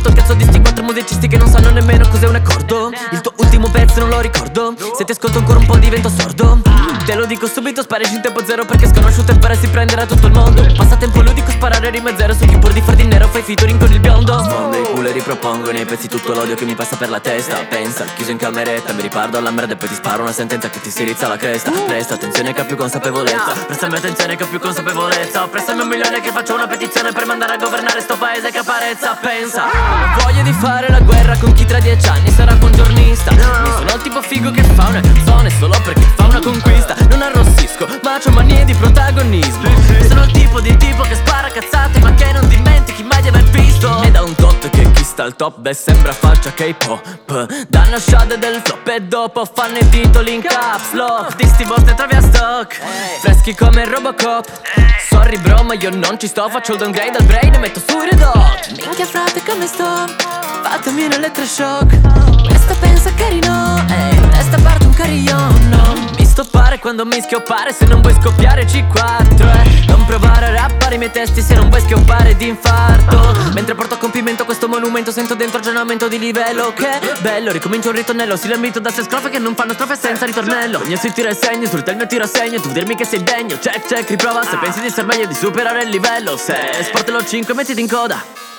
rotto il cazzo di sti quattro musicisti che non sanno nemmeno cos'è un accordo. Il tuo ultimo pezzo non lo ricordo, se ti ascolto ancora un po' divento sordo. Te lo dico subito, sparisci in tempo zero perché sconosciuto e si prenderà tutto il mondo. Passatempo ludico, sparare rime zero su chi pur di far di nero fai featuring con il biondo. Sfondo i culo e ripropongo nei pezzi tutto l'odio che mi passa per la testa. Pensa, chiuso in cameretta, mi ripardo alla merda e poi ti sparo una sentenza che ti si rizza la cresta. Presta attenzione che ho più consapevolezza, prestami attenzione che ho più consapevolezza. Prestami 1 milione che faccio una petizione per mandare a governare sto paese che apparezza. Pensa, ho voglia di fare la guerra con chi tra 10 anni sarà buongiornista. Non sono il tipo figo che fa una canzone solo perché fa una conquista. Non arrossisco, ma c'ho manie di protagonismo. Sono il tipo che spara cazzate ma che non dimentichi mai di aver visto. E da un tot che chi sta al top, beh sembra faccia K-pop. Danno shade del flop e dopo fanno i titoli in caps lock. Di sti botte trovi a stock, freschi come Robocop. Sorry bro ma io non ci sto, faccio il downgrade al brain e metto su Red Hot. Minchia frate come sto, fatemi un elettroshock. Questa pensa carino, resta parte un carillon. Non mi stoppare quando mi schioppare, se non vuoi scoppiare C4 non provare a rappare i miei testi se non vuoi schioppare d'infarto. Mentre porto a compimento questo monumento sento dentro aggiornamento di livello. Che bello, ricomincio un ritornello, si l'ambito da 6 scrofe che non fanno strofe senza ritornello. Il mio si tira e segno, sfrutta il mio tiro a segno. Tu dirmi che sei degno, check check, riprova. Se pensi di essere meglio di superare il livello, se sportelo 5 mettiti in coda.